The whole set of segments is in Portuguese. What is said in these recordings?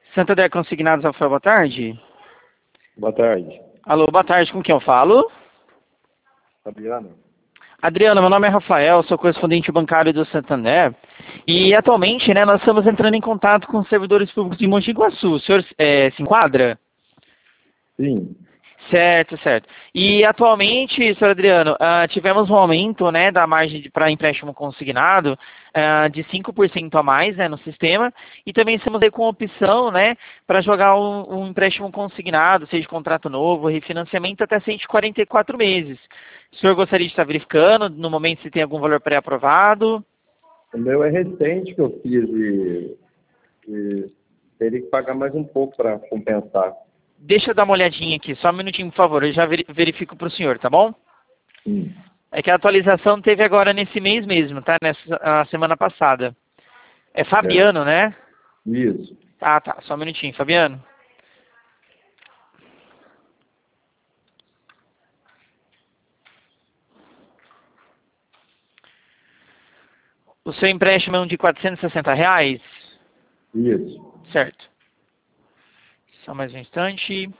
Santander Consignados, Rafael, boa tarde. Boa tarde. Alô, boa tarde, com quem eu falo? Fabiano? Adriano, meu nome é Rafael, sou correspondente bancário do Santander. E atualmente, né, nós estamos entrando em contato com os servidores públicos de Mogi Guaçu. O senhor se enquadra? Sim. Certo, certo. E atualmente, senhor Adriano, tivemos um aumento, né, da margem para empréstimo consignado de 5% a mais, né, no sistema, e também estamos aí com a opção, né, para jogar um empréstimo consignado, seja contrato novo, refinanciamento até 144 meses. O senhor gostaria de estar verificando, no momento, se tem algum valor pré-aprovado? O meu é recente que eu fiz e teria que pagar mais um pouco para compensar. Deixa eu dar uma olhadinha aqui, só um minutinho, por favor, eu já verifico para o senhor, tá bom? Sim. É que a atualização teve agora nesse mês mesmo, tá? A semana passada. É Fabiano, né? Isso. Ah, tá. Só um minutinho, Fabiano. O seu empréstimo é um de R$ 460? Isso. Certo. Só mais um instante.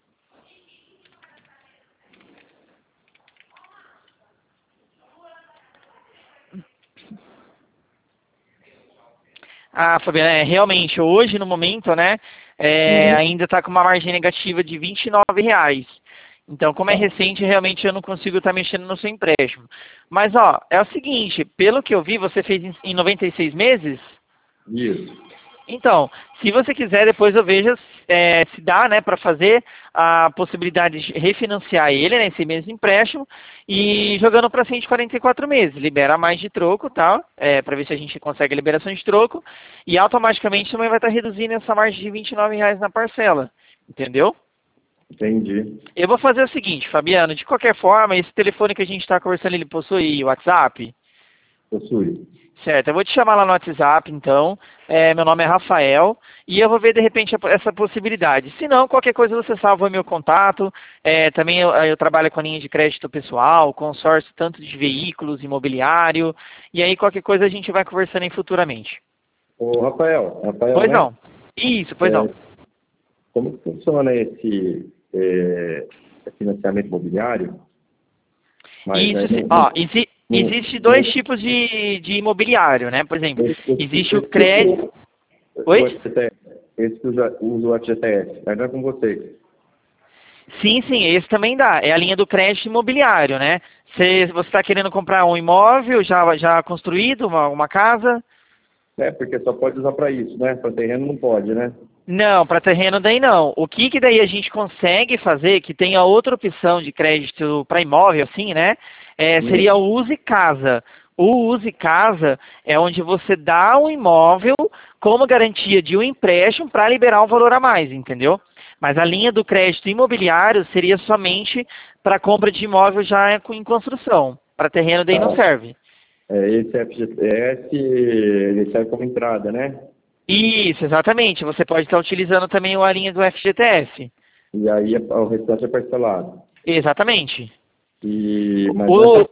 Ah, Fabiano, realmente, hoje, no momento, né, ainda está com uma margem negativa de R$ 29. Então, como é recente, realmente eu não consigo estar mexendo no seu empréstimo. Mas, ó, é o seguinte, pelo que eu vi, você fez em 96 meses? Isso. Então, se você quiser, depois eu vejo se dá, né, para fazer a possibilidade de refinanciar ele, né, esse mesmo empréstimo, e jogando para 144 meses. Libera mais de troco, tá? Para ver se a gente consegue a liberação de troco, e automaticamente também vai estar reduzindo essa margem de R$ 29 na parcela, entendeu? Entendi. Eu vou fazer o seguinte, Fabiano, de qualquer forma, esse telefone que a gente está conversando, ele possui WhatsApp? Possui. Certo, eu vou te chamar lá no WhatsApp, então. Meu nome é Rafael e eu vou ver de repente essa possibilidade. Se não, qualquer coisa você salva o meu contato. Também eu trabalho com a linha de crédito pessoal, consórcio tanto de veículos, imobiliário. E aí qualquer coisa a gente vai conversando aí futuramente. Ô, Rafael, Pois né? não. Isso, pois não. Como que funciona esse financiamento imobiliário? Mas Isso, aí ó, existe dois tipos de imobiliário, né? Por exemplo, existe o crédito. Oi? Esse que usa o FGTS, mas não é com vocês. Sim, sim, esse também dá. É a linha do crédito imobiliário, né? Você está querendo comprar um imóvel já construído, uma casa? Porque só pode usar para isso, né? Para terreno não pode, né? Não, para terreno daí não. O que daí a gente consegue fazer, que tem a outra opção de crédito para imóvel, assim, né? Seria o Use Casa. O Use Casa é onde você dá um imóvel como garantia de um empréstimo para liberar um valor a mais, entendeu? Mas a linha do crédito imobiliário seria somente para compra de imóvel já em construção. Para terreno daí não serve. Esse FGTS, ele serve como entrada, né? Isso, exatamente. Você pode estar utilizando também a linha do FGTS. E aí o restante é parcelado. Exatamente. Mas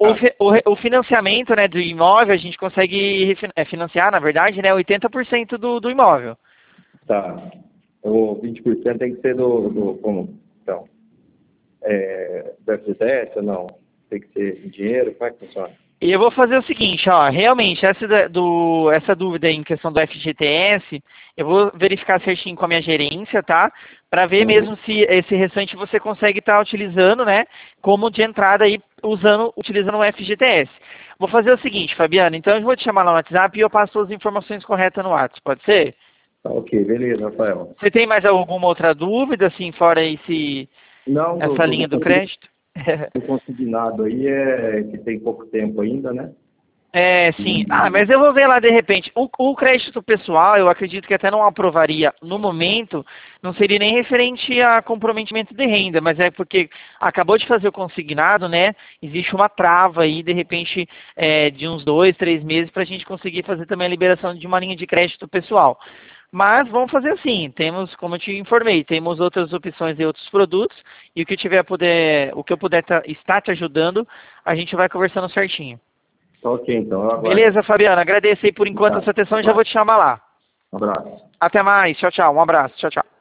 O financiamento, né, do imóvel, a gente consegue financiar, na verdade, né, 80% do imóvel. Tá. O 20% tem que ser como? Então, do FGTS ou não? Tem que ser em dinheiro? Como é que funciona? E eu vou fazer o seguinte, ó, realmente, essa dúvida em questão do FGTS, eu vou verificar certinho com a minha gerência, tá? Para ver mesmo se esse restante você consegue estar utilizando, né, como de entrada aí, utilizando o FGTS. Vou fazer o seguinte, Fabiano, então eu vou te chamar lá no WhatsApp e eu passo as informações corretas no WhatsApp, pode ser? Tá, ok, beleza, Rafael. Você tem mais alguma outra dúvida, assim, fora Não, essa linha do crédito? o consignado aí que tem pouco tempo ainda, né? Sim. Mas eu vou ver lá de repente. O crédito pessoal, eu acredito que até não aprovaria no momento, não seria nem referente a comprometimento de renda, mas é porque acabou de fazer o consignado, né? Existe uma trava aí, de repente, de uns 2, 3 meses para a gente conseguir fazer também a liberação de uma linha de crédito pessoal. Mas vamos fazer assim, temos, como eu te informei, temos outras opções e outros produtos, e o que eu puder estar te ajudando, a gente vai conversando certinho. Ok, então, eu aguardo. Beleza, Fabiano, agradeço aí por enquanto a sua atenção e já vou te chamar lá. Um abraço. Até mais. Tchau, tchau. Um abraço. Tchau, tchau.